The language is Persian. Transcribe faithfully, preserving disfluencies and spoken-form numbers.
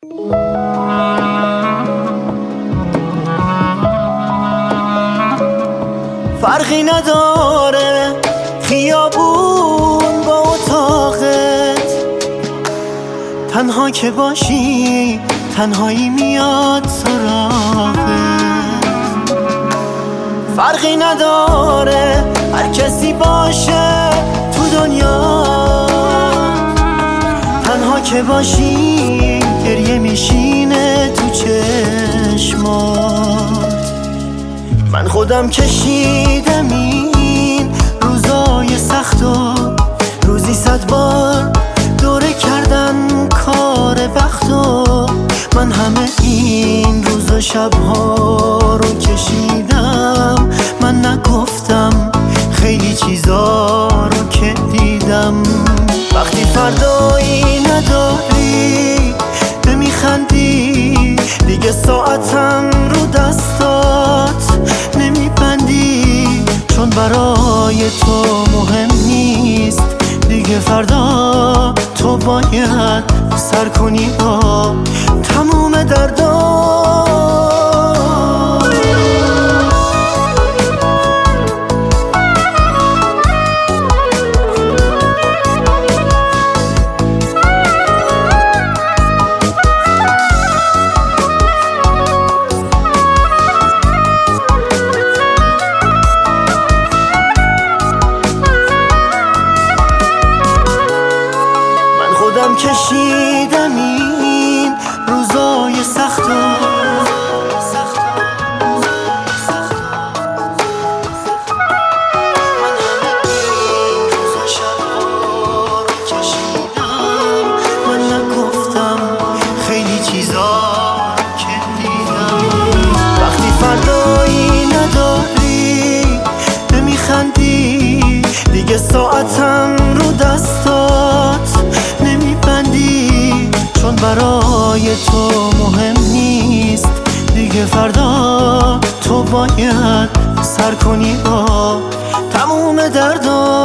فرقی نداره خیابون با اتاقت، تنها که باشی تنهایی میاد سراغت. فرقی نداره هر کسی باشه تو دنیا، تنها که باشی گریه میشینه تو چشمات. من خودم کشیدم این روزای سختو، روزی صد بار دوره کردن کار بختو. من همه این روز و شبها رو کشیدم، من نگفتم خیلی چیزا رو که دیدم. وقتی فردایی نداری نمیخندی، دیگه ساعتم رو دستات نمیبندی، چون برای تو مهم نیست دیگه. فردا تو باید سر کنی با تموم دردا. کشیدم این روزای سختو، من همه این روزا شبها رو کشیدم، من نگفتم خیلی چیزا که دیدم. وقتی فردایی نداری نمیخندی، دیگه ساعتم رو دستات چون برای تو مهم نیست دیگه. فردا تو باید سر کنی با تموم دردا.